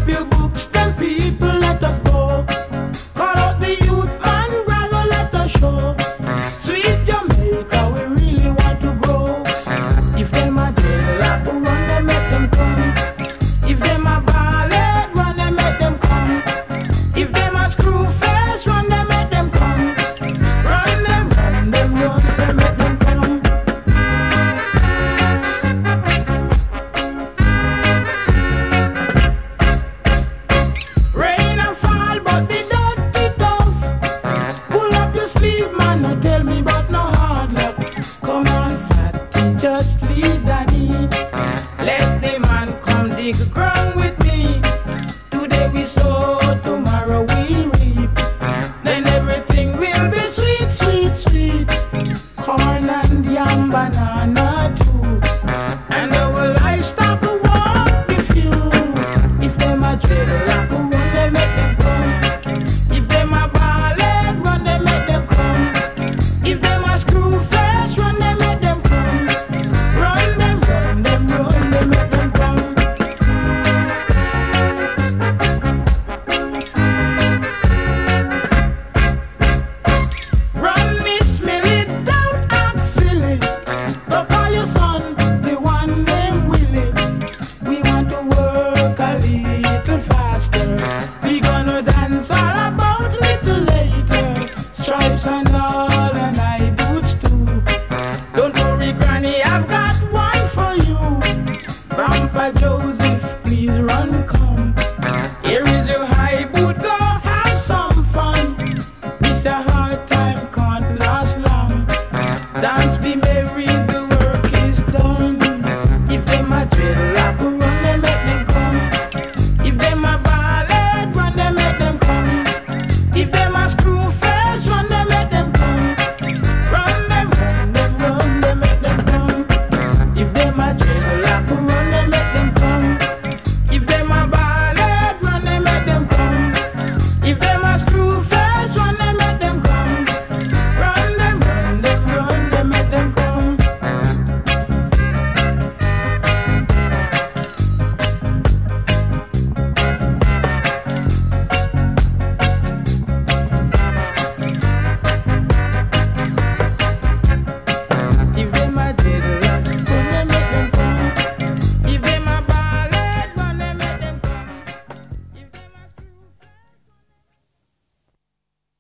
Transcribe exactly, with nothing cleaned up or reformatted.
up your books, them people, let us go. Call out the youth, man, brother, let us show. Sweet Jamaica, we really want to grow. If them a dreadlock, run them, make them come. If them a ballad, run them, make them come. If them a screw face, run them, make them come. Run them, run them, run them, make them come. Rain and fall, but the dirty tough. Pull up your sleeve, man, no tell me about no hard luck. Come on, fatty, just leave daddy. Let the man come dig ground with me. Today we sow, tomorrow we reap. Then everything will be sweet, sweet, sweet. Corn and yam, banana too. And our livestock won't be few. If them a dread